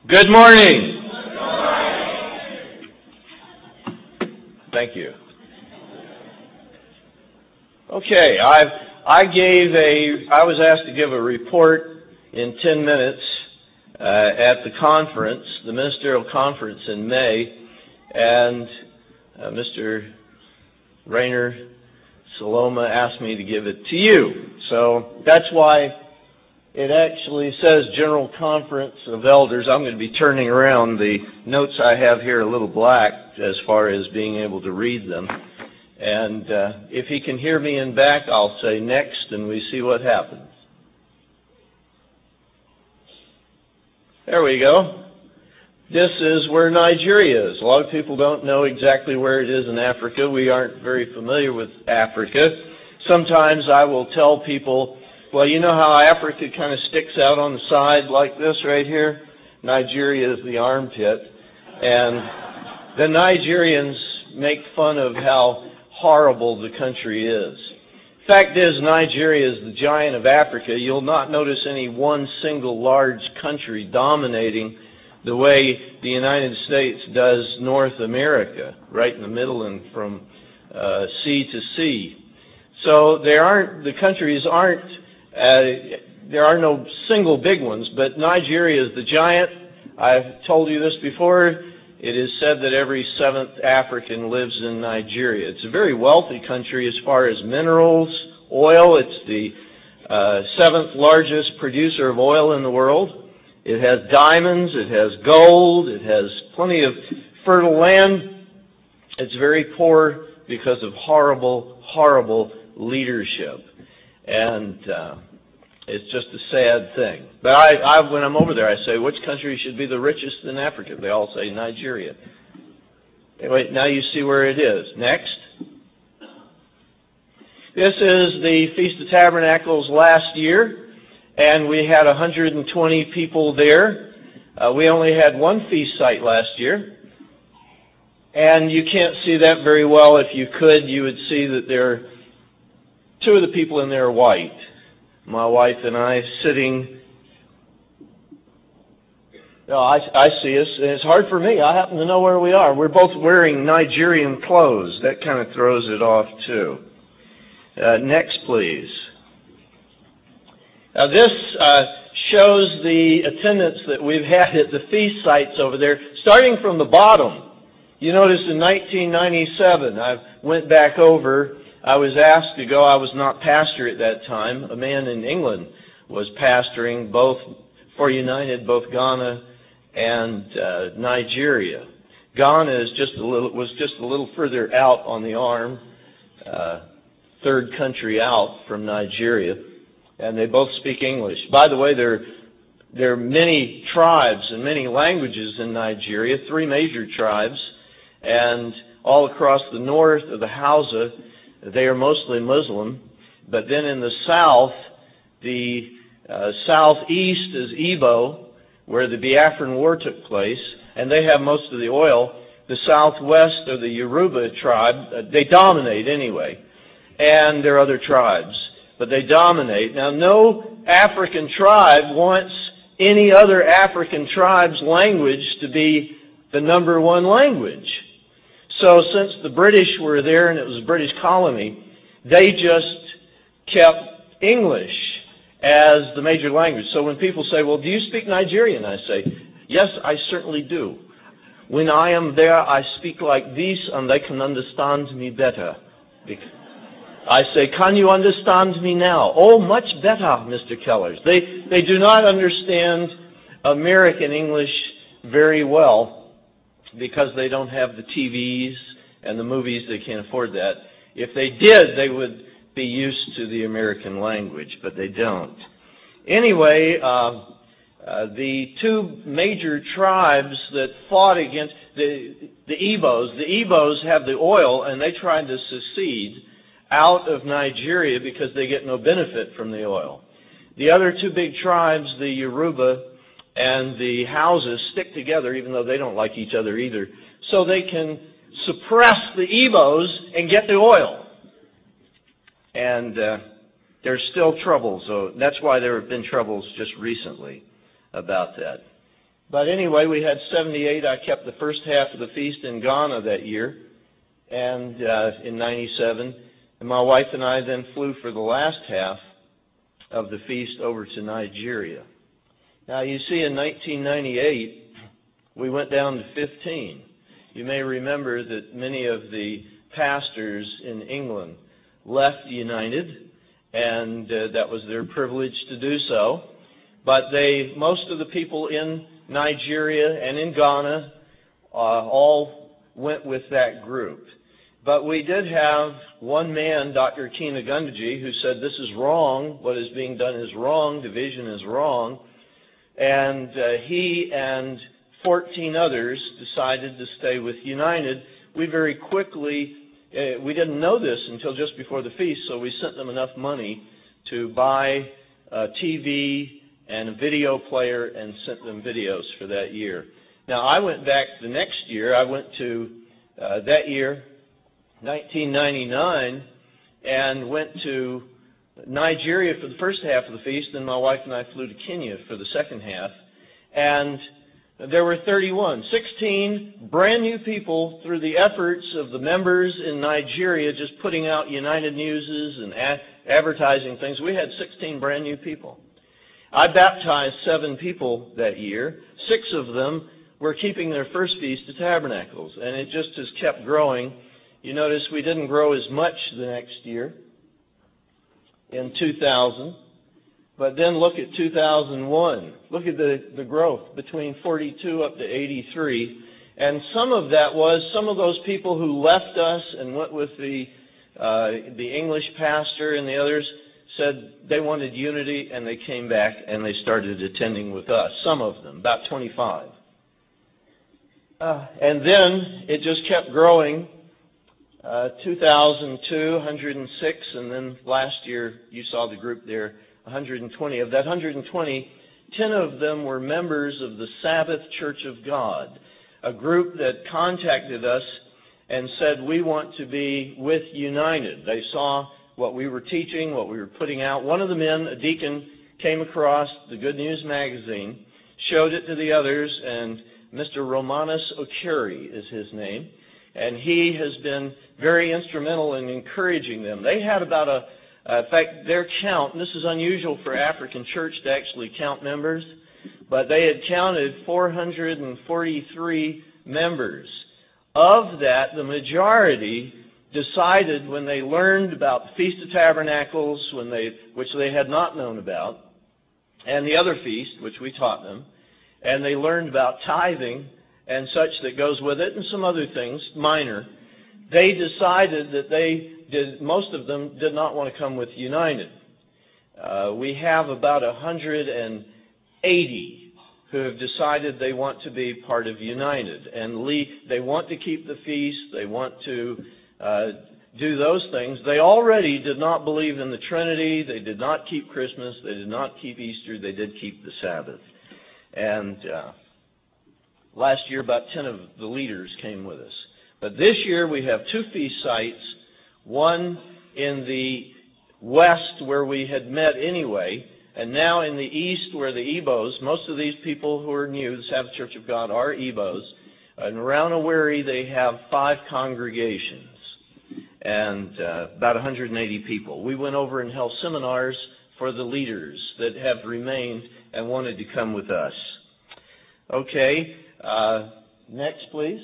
Good morning. Thank you. Okay, I was asked to give a report in 10 minutes at the conference, the ministerial conference in May, and Mr. Rainer Saloma asked me to give it to you. So that's why it actually says General Conference of Elders. I'm going to be turning around. The notes I have here are a little black as far as being able to read them. And if he can hear me in back, I'll say next, and we see what happens. There we go. This is where Nigeria is. A lot of people don't know exactly where it is in Africa. We aren't very familiar with Africa. Sometimes I will tell people, well, you know how Africa kind of sticks out on the side like this right here? Nigeria is the armpit. And the Nigerians make fun of how horrible the country is. Fact is, Nigeria is the giant of Africa. You'll not notice any one single large country dominating the way the United States does North America, right in the middle and from sea to sea. So there are no single big ones, but Nigeria is the giant. I've told you this before. It is said that every seventh African lives in Nigeria. It's a very wealthy country as far as minerals, oil. It's the seventh largest producer of oil in the world. It has diamonds, it has gold, it has plenty of fertile land. It's very poor because of horrible, horrible leadership. And it's just a sad thing. But when I'm over there, I say, which country should be the richest in Africa? They all say Nigeria. Anyway, now you see where it is. Next. This is the Feast of Tabernacles last year, and we had 120 people there. We only had one feast site last year, and you can't see that very well. If you could, you would see that two of the people in there are white. My wife and I sitting. I see us, and it's hard for me. I happen to know where we are. We're both wearing Nigerian clothes. That kind of throws it off, too. Next, please. Now, this shows the attendance that we've had at the feast sites over there, starting from the bottom. You notice in 1997, I went back over. I was asked to go. I was not pastor at that time. A man in England was pastoring both both Ghana and Nigeria. Ghana was just a little further out on the arm, third country out from Nigeria, and they both speak English. By the way, there are many tribes and many languages in Nigeria, 3 major tribes, and all across the north of the Hausa, they are mostly Muslim, but then in the south, the southeast is Igbo, where the Biafran War took place, and they have most of the oil. The southwest are the Yoruba tribe. They dominate anyway, and there are other tribes, but they dominate. Now, no African tribe wants any other African tribe's language to be the number one language. So since the British were there and it was a British colony, they just kept English as the major language. So when people say, well, do you speak Nigerian? I say, yes, I certainly do. When I am there, I speak like this and they can understand me better. I say, can you understand me now? Oh, much better, Mr. Kellers. They do not understand American English very well, because they don't have the TVs and the movies. They can't afford that. If they did, they would be used to the American language, but they don't. Anyway, the 2 major tribes that fought against the Igbos have the oil, and they tried to secede out of Nigeria because they get no benefit from the oil. The other 2 big tribes, the Yoruba and the Hausas, stick together, even though they don't like each other either, so they can suppress the Igbos and get the oil. And there's still trouble, so that's why there have been troubles just recently about that. But anyway, we had 78. I kept the first half of the feast in Ghana that year, and in 97. And my wife and I then flew for the last half of the feast over to Nigeria. Now, you see, in 1998, we went down to 15. You may remember that many of the pastors in England left United, and that was their privilege to do so. But most of the people in Nigeria and in Ghana all went with that group. But we did have one man, Dr. Kina Gundaji, who said, this is wrong, what is being done is wrong, division is wrong. And he and 14 others decided to stay with United. We very quickly, we didn't know this until just before the feast, so we sent them enough money to buy a TV and a video player and sent them videos for that year. Now, I went back the next year. I went to, that year, 1999, and went to Nigeria for the first half of the feast, and my wife and I flew to Kenya for the second half. And there were 16 brand new people through the efforts of the members in Nigeria just putting out United Newses and advertising things. We had 16 brand new people. I baptized 7 people that year. 6 of them were keeping their first Feast of Tabernacles, and it just has kept growing. You notice we didn't grow as much the next year in 2000. But then look at 2001. Look at the growth between 42 up to 83. And some of that was some of those people who left us and went with the English pastor and the others said they wanted unity, and they came back and they started attending with us. Some of them, about 25. And then it just kept growing. 2002, 106, and then last year you saw the group there, 120. Of that 120, 10 of them were members of the Sabbath Church of God, a group that contacted us and said, we want to be with United. They saw what we were teaching, what we were putting out. One of the men, a deacon, came across the Good News magazine, showed it to the others, and Mr. Romanus Okeri is his name, and he has been very instrumental in encouraging them. They had about in fact, their count, and this is unusual for African church to actually count members, but they had counted 443 members. Of that, the majority decided when they learned about the Feast of Tabernacles, which they had not known about, and the other feast, which we taught them, and they learned about tithing and such that goes with it, and some other things, minor, they decided that most of them did not want to come with United. We have about 180 who have decided they want to be part of United, and they want to keep the feast, they want to do those things. They already did not believe in the Trinity, they did not keep Christmas, they did not keep Easter, they did keep the Sabbath. And last year about 10 of the leaders came with us. But this year we have 2 feast sites, one in the west where we had met anyway, and now in the east where the Igbos, most of these people who are new, the Sabbath Church of God, are Igbos. And around Owerri they have 5 congregations and about 180 people. We went over and held seminars for the leaders that have remained and wanted to come with us. Okay, next please.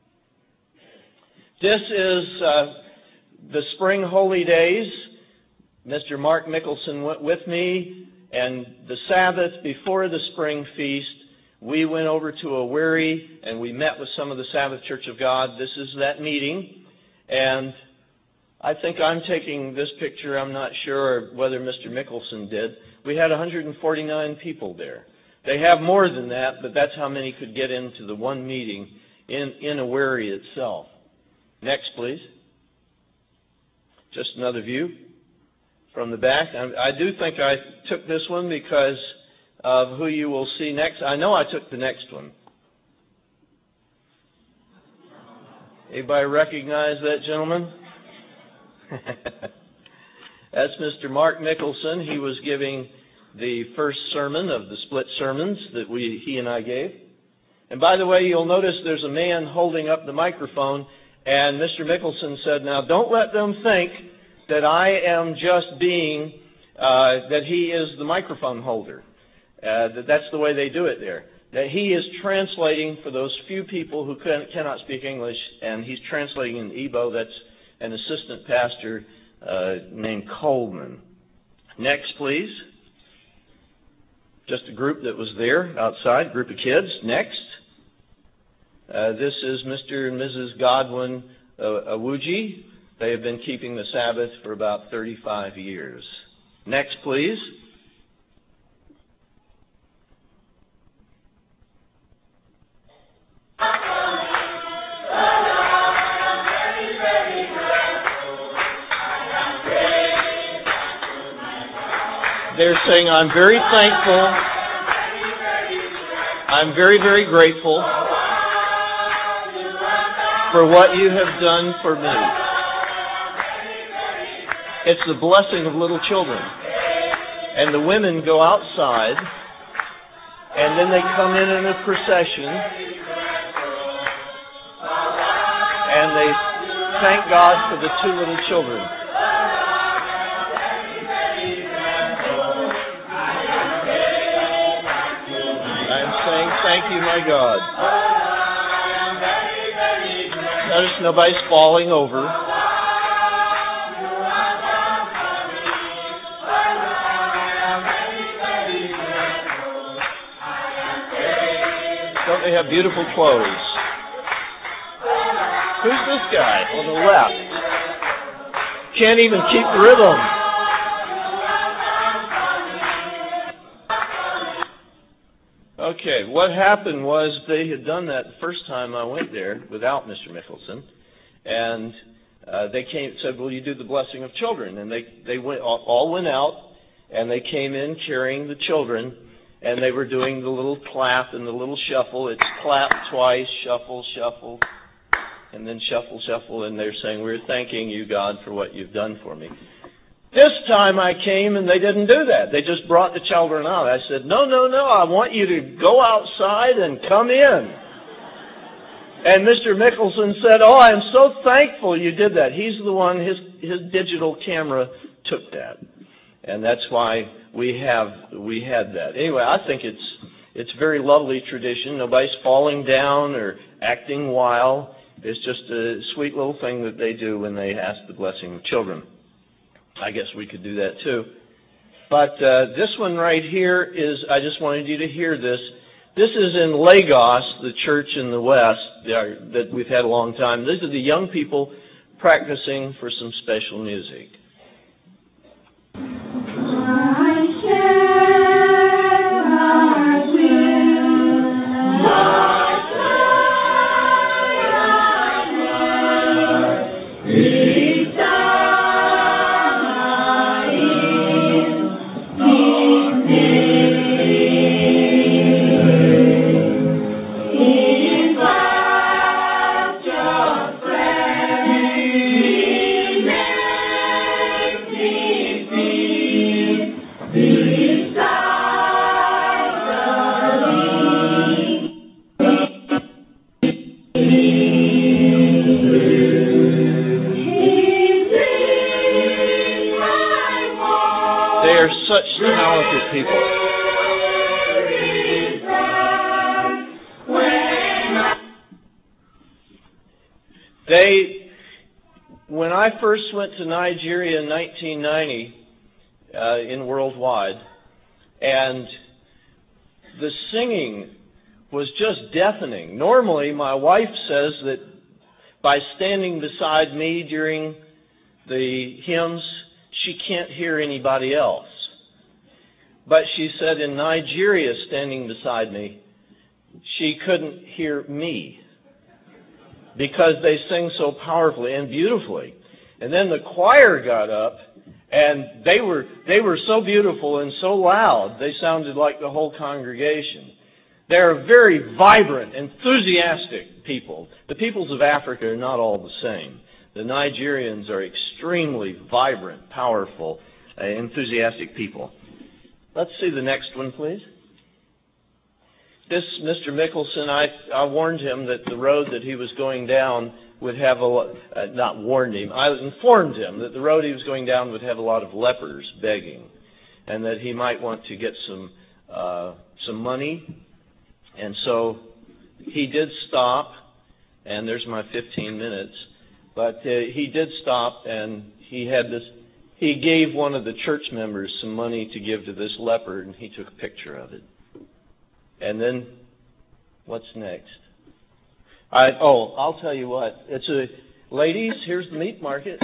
This is the Spring Holy Days. Mr. Mark Mickelson went with me, and the Sabbath before the Spring Feast, we went over to Owerri and we met with some of the Sabbath Church of God. This is that meeting, and I think I'm taking this picture. I'm not sure whether Mr. Mickelson did. We had 149 people there. They have more than that, but that's how many could get into the one meeting in Owerri itself. Next, please. Just another view from the back. I do think I took this one because of who you will see next. I know I took the next one. Anybody recognize that gentleman? That's Mr. Mark Mickelson. He was giving the first sermon of the split sermons that he and I gave. And by the way, you'll notice there's a man holding up the microphone, and Mr. Mickelson said, now don't let them think that I am just being, that he is the microphone holder. That's the way they do it there. That he is translating for those few people who cannot speak English, and he's translating in Igbo. That's an assistant pastor named Coleman. Next, please. Just a group that was there outside, group of kids. Next. This is Mr. and Mrs. Godwin Awuji. They have been keeping the Sabbath for about 35 years. Next, please. They're saying, I'm very thankful. I'm very, very grateful for what you have done for me. It's the blessing of little children. And the women go outside, and then they come in a procession, and they thank God for the two little children. I'm saying, thank you, my God. Notice nobody's falling over. Don't they have beautiful clothes? Who's this guy on the left? Can't even keep rhythm. Okay, what happened was they had done that the first time I went there without Mr. Mickelson, and they said, "Will you do the blessing of children?" And they all went out, and they came in carrying the children, and they were doing the little clap and the little shuffle. It's clap twice, shuffle, shuffle, and then shuffle, shuffle, and they're saying, "We're thanking you, God, for what you've done for me." This time I came and they didn't do that. They just brought the children out. I said, no, I want you to go outside and come in. And Mr. Mickelson said, oh, I'm so thankful you did that. He's the one, his digital camera took that. And that's why we had that. Anyway, I think it's a very lovely tradition. Nobody's falling down or acting wild. It's just a sweet little thing that they do when they ask the blessing of children. I guess we could do that too. But this one right here is, I just wanted you to hear this. This is in Lagos, the church in the West that we've had a long time. These are the young people practicing for some special music. When I first went to Nigeria in 1990, in Worldwide, and the singing was just deafening. Normally, my wife says that by standing beside me during the hymns, she can't hear anybody else. But she said in Nigeria, standing beside me, she couldn't hear me, because they sing so powerfully and beautifully. And then the choir got up, and they were so beautiful and so loud, they sounded like the whole congregation. They're very vibrant, enthusiastic people. The peoples of Africa are not all the same. The Nigerians are extremely vibrant, powerful, enthusiastic people. Let's see the next one, please. This Mr. Mickelson, I warned him that the road that he was going down would have not warned him, I informed him that the road he was going down would have a lot of lepers begging, and that he might want to get some money. And so he did stop, and there's my 15 minutes, but he did stop, and he gave one of the church members some money to give to this leper, and he took a picture of it. And then, what's next? I'll tell you what. Ladies, here's the meat market.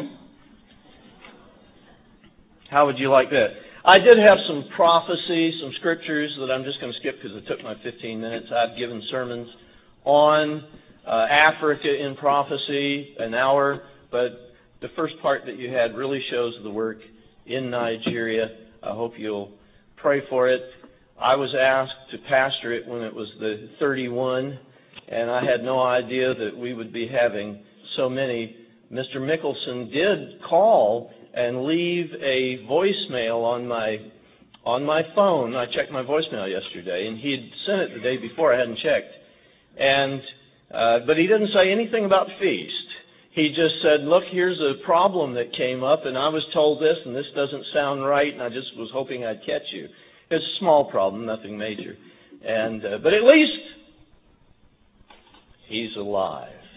How would you like that? I did have some prophecy, some scriptures that I'm just going to skip because it took my 15 minutes. I've given sermons on Africa in prophecy, an hour, but the first part that you had really shows the work in Nigeria. I hope you'll pray for it. I was asked to pastor it when it was the 31, and I had no idea that we would be having so many. Mr. Mickelson did call and leave a voicemail on my phone. I checked my voicemail yesterday, and he had sent it the day before. I hadn't checked. But he didn't say anything about the feast. He just said, look, here's a problem that came up, and I was told this, and this doesn't sound right, and I just was hoping I'd catch you. It's a small problem, nothing major. But at least he's alive.